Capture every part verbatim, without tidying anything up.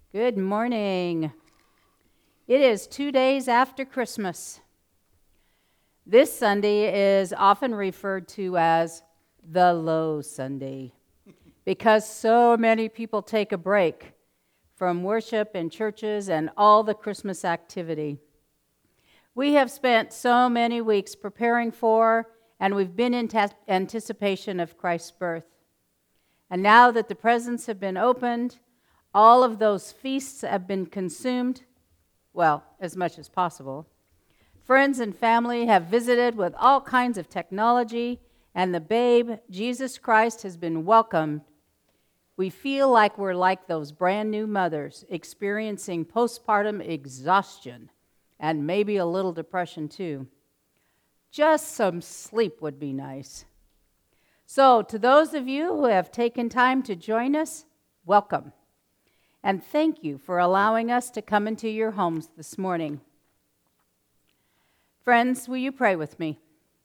Good morning. It is two days after Christmas. This Sunday is often referred to as the Low Sunday because so many people take a break from worship in churches and all the Christmas activity. We have spent so many weeks preparing for, and we've been in ta- anticipation of Christ's birth. And now that the presents have been opened, all of those feasts have been consumed, well, as much as possible. Friends and family have visited with all kinds of technology, and the babe, Jesus Christ, has been welcomed. We feel like we're like those brand new mothers experiencing postpartum exhaustion and maybe a little depression too. Just some sleep would be nice. So, to those of you who have taken time to join us, welcome. And thank you for allowing us to come into your homes this morning. Friends, will you pray with me?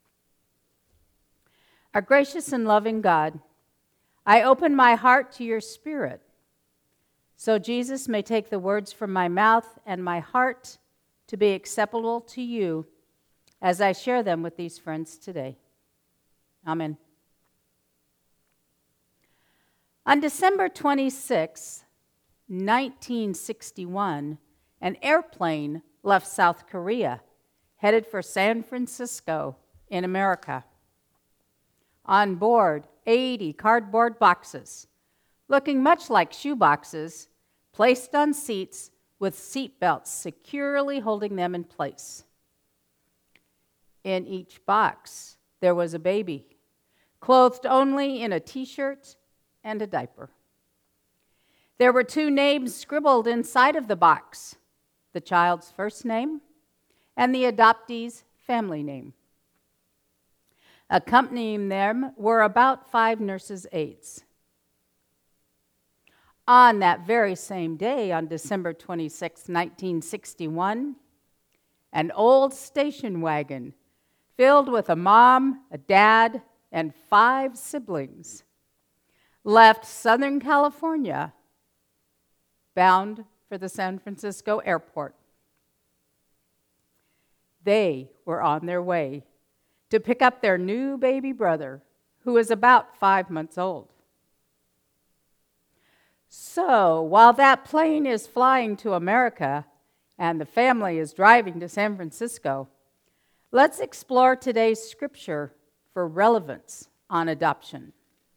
Our gracious and loving God, I open my heart to your Spirit, so Jesus may take the words from my mouth and my heart to be acceptable to you as I share them with these friends today. Amen. On December twenty-sixth, nineteen sixty-one, an airplane left South Korea, headed for San Francisco in America. On board, eighty cardboard boxes, looking much like shoe boxes, placed on seats with seat belts securely holding them in place. In each box, there was a baby, clothed only in a t-shirt and a diaper. There were two names scribbled inside of the box, the child's first name and the adoptee's family name. Accompanying them were about five nurses' aides. On that very same day, on December twenty-sixth, nineteen sixty-one, an old station wagon filled with a mom, a dad, and five siblings left Southern California bound for the San Francisco airport. They were on their way to pick up their new baby brother, who was about five months old. So, while that plane is flying to America and the family is driving to San Francisco, let's explore today's scripture for relevance on adoption.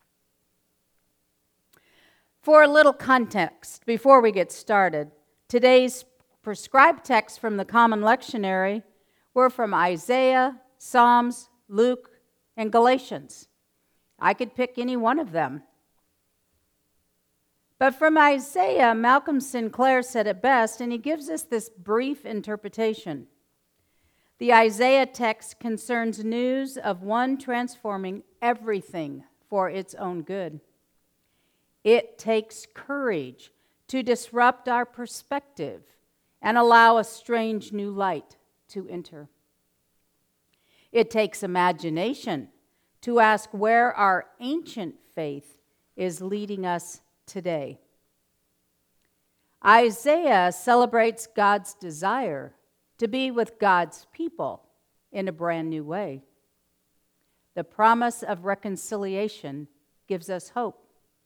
For a little context, before we get started, today's prescribed texts from the Common Lectionary were from Isaiah, Psalms, Luke, and Galatians. I could pick any one of them. But from Isaiah, Malcolm Sinclair said it best, and he gives us this brief interpretation. The Isaiah text concerns news of one transforming everything for its own good. It takes courage to disrupt our perspective and allow a strange new light to enter. It takes imagination to ask where our ancient faith is leading us today. Isaiah celebrates God's desire to be with God's people in a brand new way. The promise of reconciliation gives us hope.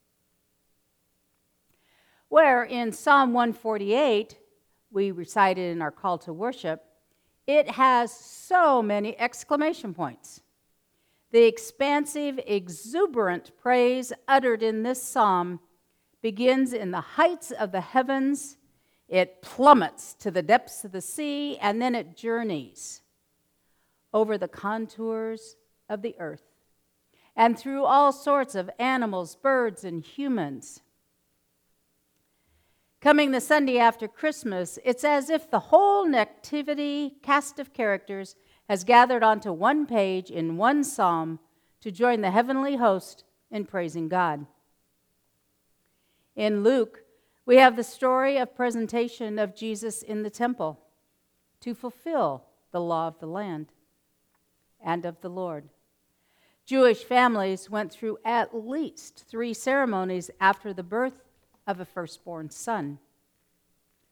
Where in Psalm one forty-eight, we recited in our call to worship, it has so many exclamation points. The expansive, exuberant praise uttered in this psalm begins in the heights of the heavens, it plummets to the depths of the sea, and then it journeys over the contours of the earth and through all sorts of animals, birds, and humans. Coming the Sunday after Christmas, it's as if the whole nativity cast of characters has gathered onto one page in one psalm to join the heavenly host in praising God. In Luke, we have the story of presentation of Jesus in the temple to fulfill the law of the land and of the Lord. Jewish families went through at least three ceremonies after the birth of a firstborn son.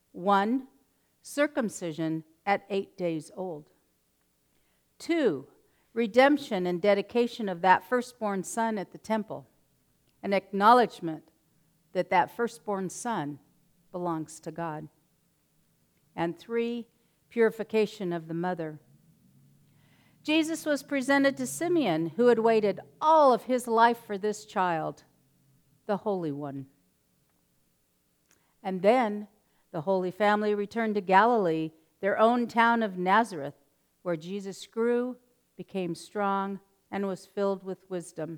One, circumcision at eight days old. Two, redemption and dedication of that firstborn son at the temple, an acknowledgement that that firstborn son belongs to God. And three, purification of the mother. Jesus was presented to Simeon, who had waited all of his life for this child, the Holy One. And then the Holy Family returned to Galilee, their own town of Nazareth, where Jesus grew, became strong, and was filled with wisdom.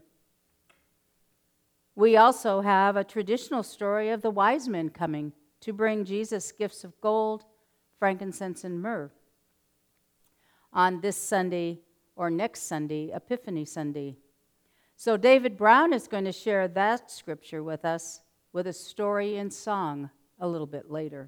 We also have a traditional story of the wise men coming to bring Jesus gifts of gold, frankincense, and myrrh. On this Sunday, or next Sunday, Epiphany Sunday. So David Brown is going to share that scripture with us with a story in song a little bit later.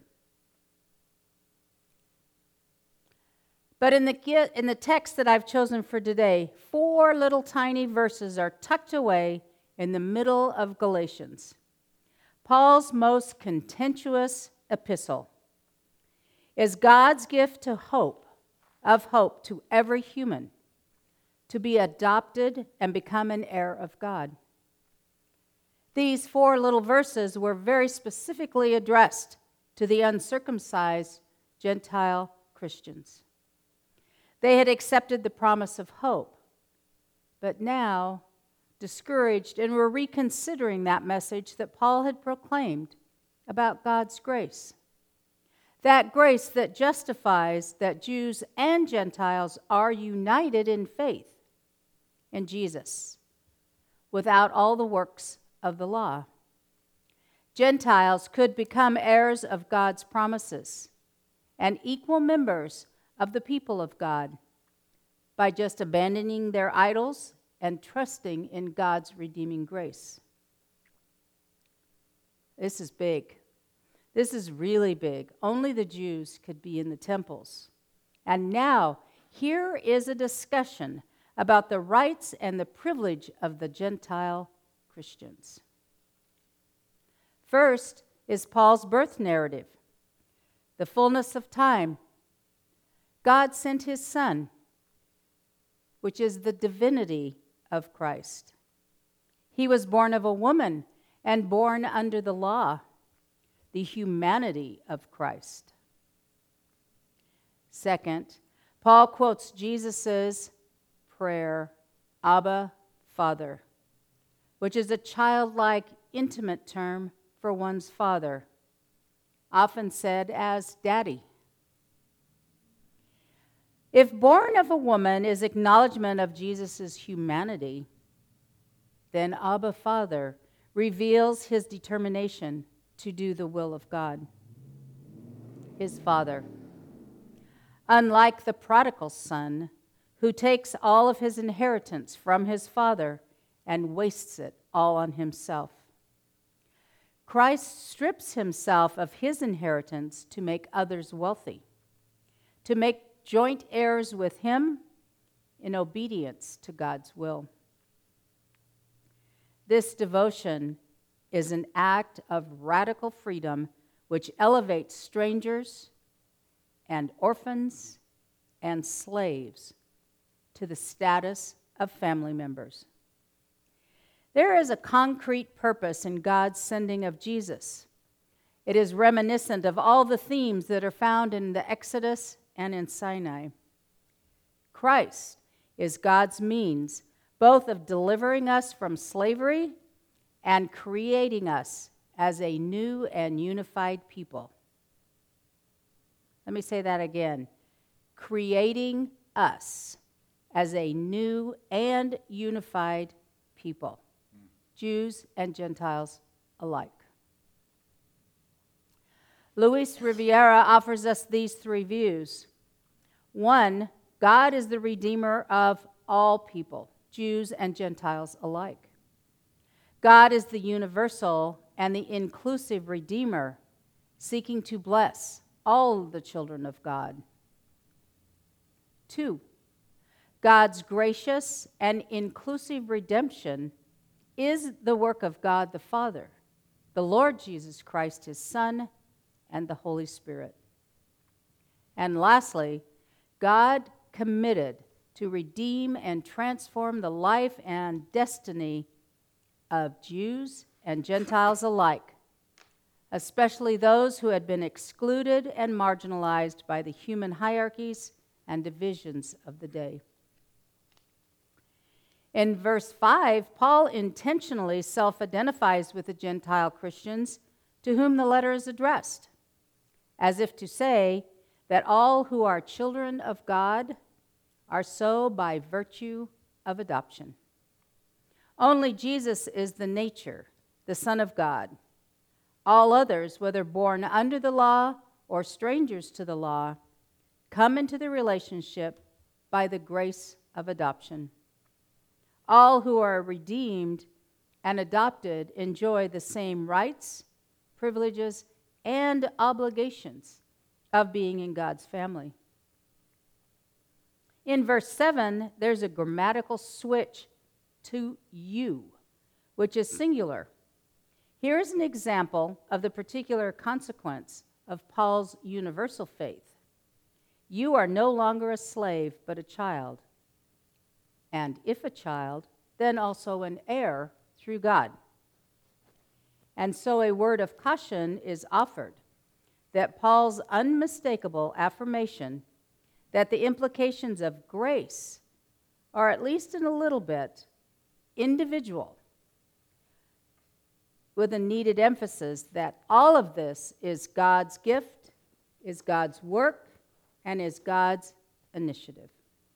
But in the, in the text that I've chosen for today, four little tiny verses are tucked away in the middle of Galatians, Paul's most contentious epistle. Is God's gift to hope, of hope to every human, to be adopted and become an heir of God. These four little verses were very specifically addressed to the uncircumcised Gentile Christians. They had accepted the promise of hope, but now discouraged and were reconsidering that message that Paul had proclaimed about God's grace. That grace that justifies that Jews and Gentiles are united in faith in Jesus, without all the works of the law. Gentiles could become heirs of God's promises and equal members of the people of God by just abandoning their idols and trusting in God's redeeming grace. This is big. This is really big. Only the Jews could be in the temples. And now, here is a discussion about the rights and the privilege of the Gentile Christians. First is Paul's birth narrative. The fullness of time. God sent his Son, which is the divinity of Christ. He was born of a woman and born under the law, the humanity of Christ. Second, Paul quotes Jesus' prayer, Abba, Father, which is a childlike, intimate term for one's father, often said as daddy. If born of a woman is acknowledgement of Jesus' humanity, then Abba, Father, reveals his determination to do the will of God, his Father. Unlike the prodigal son, who takes all of his inheritance from his father and wastes it all on himself, Christ strips himself of his inheritance to make others wealthy, to make joint heirs with him in obedience to God's will. This devotion is an act of radical freedom which elevates strangers and orphans and slaves to the status of family members. There is a concrete purpose in God's sending of Jesus. It is reminiscent of all the themes that are found in the Exodus and in Sinai. Christ is God's means both of delivering us from slavery and creating us as a new and unified people. Let me say that again. Creating us as a new and unified people, Jews and Gentiles alike. Luis Rivera offers us these three views. One, God is the Redeemer of all people, Jews and Gentiles alike. God is the universal and the inclusive Redeemer, seeking to bless all the children of God. Two, God's gracious and inclusive redemption is the work of God the Father, the Lord Jesus Christ, his Son, and the Holy Spirit. And lastly, God committed to redeem and transform the life and destiny of Jews and Gentiles alike, especially those who had been excluded and marginalized by the human hierarchies and divisions of the day. In verse five, Paul intentionally self-identifies with the Gentile Christians to whom the letter is addressed, as if to say that all who are children of God are so by virtue of adoption. Only Jesus is the nature, the Son of God. All others, whether born under the law or strangers to the law, come into the relationship by the grace of adoption. All who are redeemed and adopted enjoy the same rights, privileges, and obligations of being in God's family. In verse seven, there's a grammatical switch to you, which is singular. Here is an example of the particular consequence of Paul's universal faith. You are no longer a slave, but a child. And if a child, then also an heir through God. And so a word of caution is offered that Paul's unmistakable affirmation that the implications of grace are, at least in a little bit, individual, with a needed emphasis that all of this is God's gift, is God's work, and is God's initiative.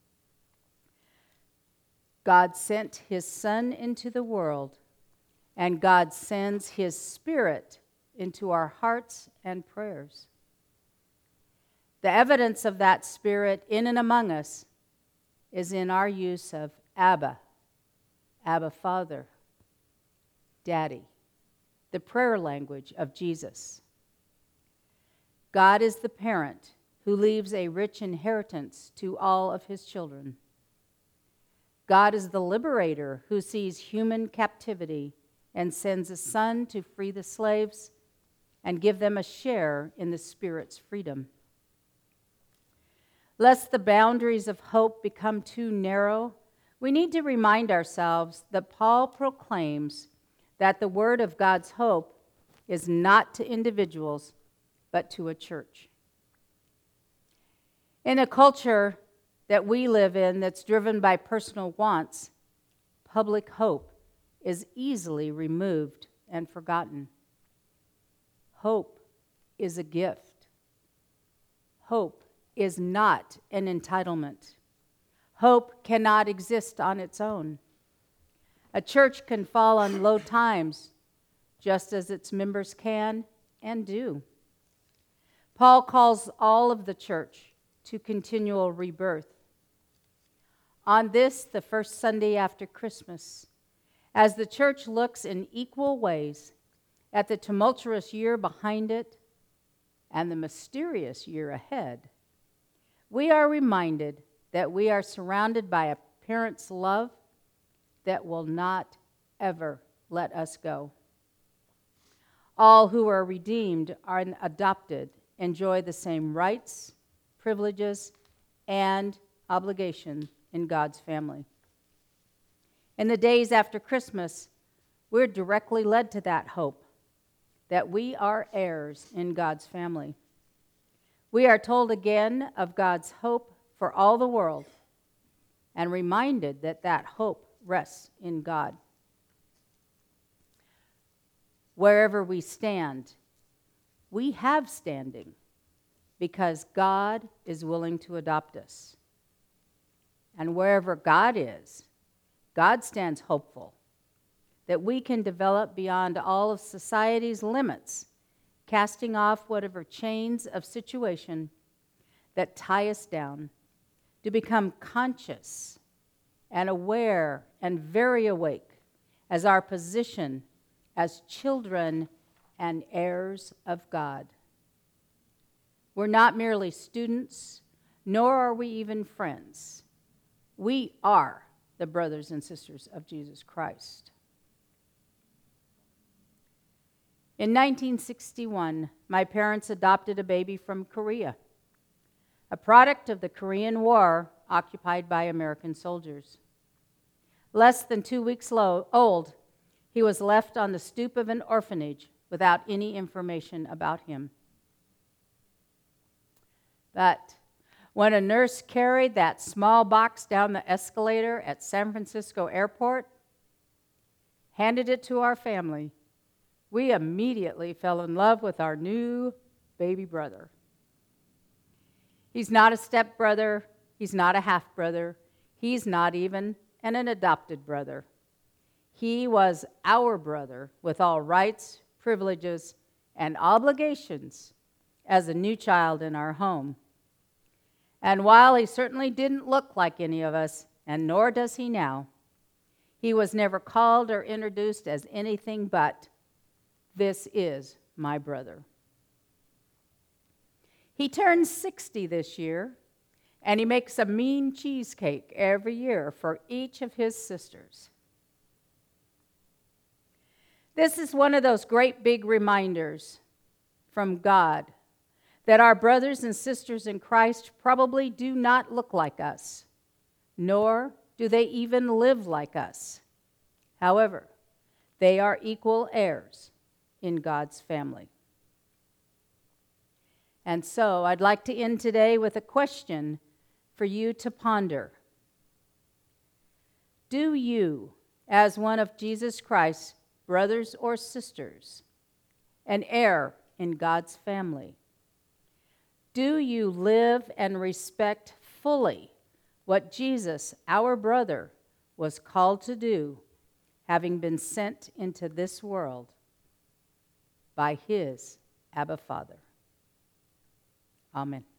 God sent his Son into the world, and God sends his Spirit into our hearts and prayers. The evidence of that Spirit in and among us is in our use of Abba, Abba Father, Daddy, the prayer language of Jesus. God is the parent who leaves a rich inheritance to all of his children. God is the liberator who sees human captivity and sends a son to free the slaves and give them a share in the Spirit's freedom. Lest the boundaries of hope become too narrow, we need to remind ourselves that Paul proclaims that the word of God's hope is not to individuals, but to a church. In a culture that we live in that's driven by personal wants, public hope is easily removed and forgotten. Hope is a gift. Hope is not an entitlement. Hope cannot exist on its own. A church can fall on low times, just as its members can and do. Paul calls all of the church to continual rebirth. On this, the first Sunday after Christmas, as the church looks in equal ways at the tumultuous year behind it and the mysterious year ahead, we are reminded that we are surrounded by a parent's love that will not ever let us go. All who are redeemed are adopted, enjoy the same rights, privileges, and obligations in God's family. In the days after Christmas, we're directly led to that hope, that we are heirs in God's family. We are told again of God's hope for all the world and reminded that that hope rests in God. Wherever we stand, we have standing because God is willing to adopt us. And wherever God is, God stands hopeful that we can develop beyond all of society's limits, casting off whatever chains of situation that tie us down, to become conscious and aware and very awake as our position as children and heirs of God. We're not merely students, nor are we even friends. We are the brothers and sisters of Jesus Christ. In nineteen sixty-one, my parents adopted a baby from Korea, a product of the Korean War occupied by American soldiers. Less than two weeks low, old, he was left on the stoop of an orphanage without any information about him. But when a nurse carried that small box down the escalator at San Francisco Airport, handed it to our family, we immediately fell in love with our new baby brother. He's not a stepbrother, he's not a half-brother, he's not even an, an adopted brother. He was our brother with all rights, privileges, and obligations as a new child in our home. And while he certainly didn't look like any of us, and nor does he now, he was never called or introduced as anything but, "This is my brother." He turns sixty this year, and he makes a mean cheesecake every year for each of his sisters. This is one of those great big reminders from God that our brothers and sisters in Christ probably do not look like us, nor do they even live like us. However, they are equal heirs in God's family. And so I'd like to end today with a question for you to ponder. Do you, as one of Jesus Christ's brothers or sisters, an heir in God's family, do you live and respect fully what Jesus, our brother, was called to do, having been sent into this world by his Abba Father? Amen.